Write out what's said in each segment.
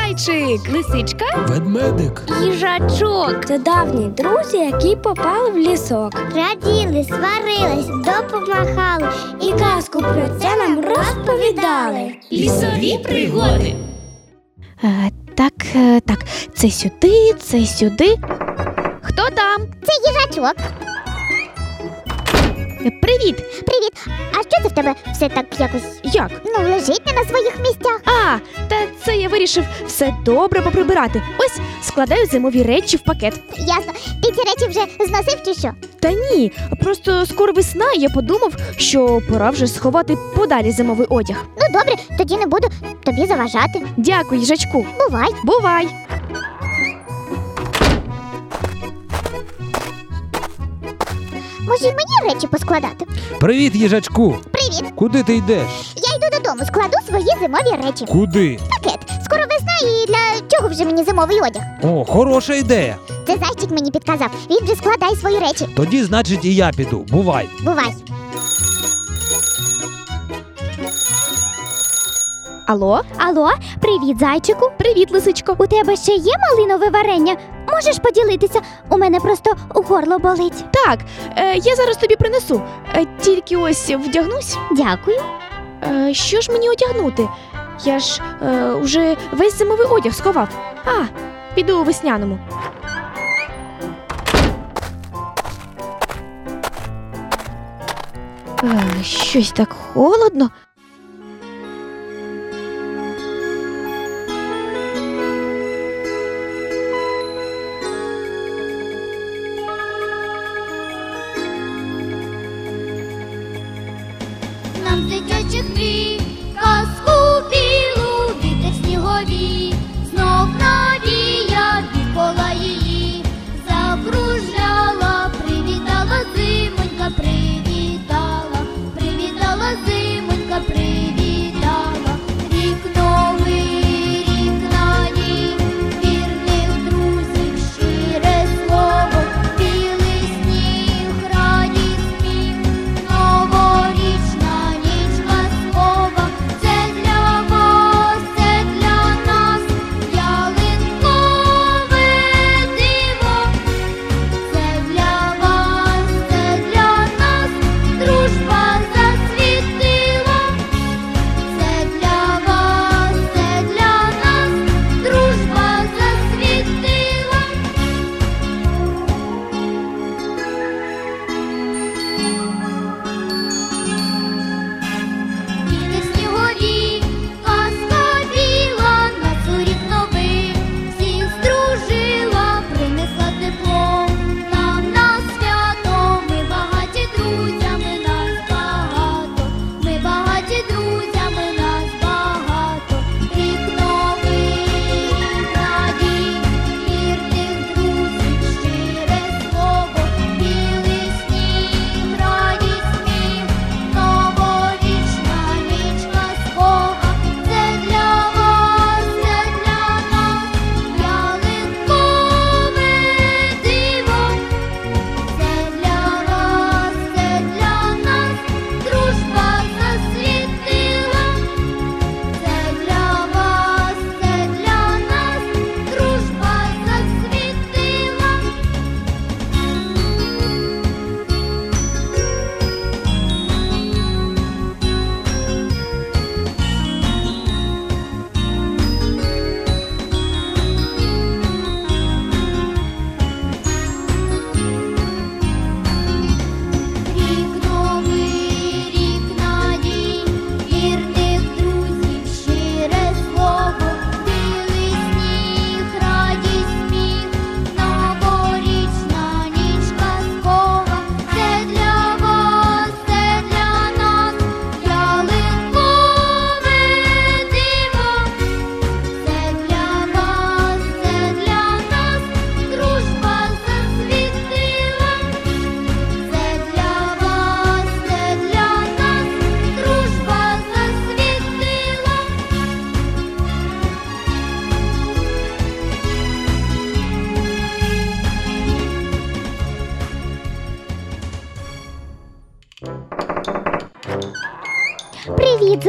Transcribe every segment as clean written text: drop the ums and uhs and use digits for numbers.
Зайчик, лисичка, ведмедик, їжачок. Це давні друзі, які попали в лісок. Раділи, сварились, допомагали і казку про це нам розповідали. лісові пригоди. Так, це сюди, це сюди. Хто там? Це їжачок. Привіт! Привіт. А що це в тебе все так якось, Як? лежить не на своїх місцях? Та це я вирішив все добре поприбирати. Ось складаю зимові речі в пакет. Ясно. Ти ці речі вже зносив чи що? Та ні, просто скоро весна, і я подумав, що пора вже сховати подалі зимовий одяг. Ну добре, тоді не буду тобі заважати. Дякую, їжачку. Бувай. Бувай! Може, й мені речі поскладати? Привіт, їжачку. Привіт. Куди ти йдеш? Я йду додому, складу свої зимові речі. Куди? Пакет. Скоро весна, і для чого вже мені зимовий одяг? О, хороша ідея. Це зайчик мені підказав. Він вже складає свої речі. Тоді, значить, і я піду. Бувай. Бувай. Алло, привіт, зайчику. привіт, лисичко. У тебе ще є малинове варення? Можеш поділитися? У мене просто горло болить. Так, я зараз тобі принесу. Тільки ось вдягнусь. Дякую. Що ж мені одягнути? Я ж уже весь зимовий одяг сховав. Піду у весняному. Щось так холодно. Нам з дитячих мрій казку білу, вітер снігові, знов надія відкола її, закружляла, привітала зимонька, привітала зимонька, привітала. Рік новий, рік надій, вірних друзів, щире слово, білий сніг, радість сміх, новорічна ніч казкова. Це для вас, це для нас, ялинка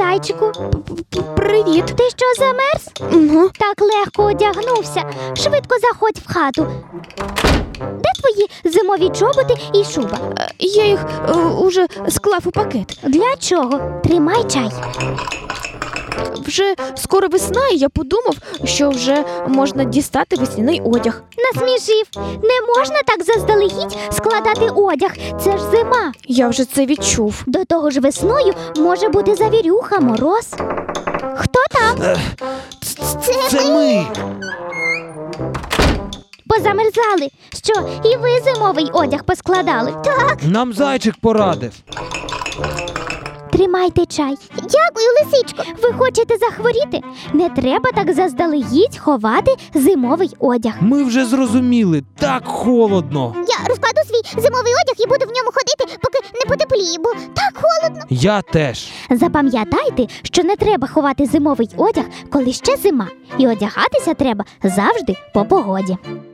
зайчику. Привіт. Ти що, замерз? Угу. Так легко одягнувся. Швидко заходь в хату. Де твої зимові чоботи і шуба? Я їх уже склав у пакет. Для чого? Тримай чай. Вже скоро весна, і я подумав, що вже можна дістати весняний одяг. Насмішив. Не можна так заздалегідь складати одяг. Це ж зима. Я вже це відчув. До того ж весною може бути завірюха, мороз. Хто там? Це ми. Позамерзали. Що, і ви зимовий одяг поскладали? Так. Нам зайчик порадив. Тримайте чай. Дякую, лисичко. Ви хочете захворіти? Не треба так заздалегідь ховати зимовий одяг. Ми вже зрозуміли, так холодно. Я розкладу свій зимовий одяг і буду в ньому ходити, поки не потепліє, бо так холодно. Я теж. Запам'ятайте, що не треба ховати зимовий одяг, коли ще зима. І одягатися треба завжди по погоді.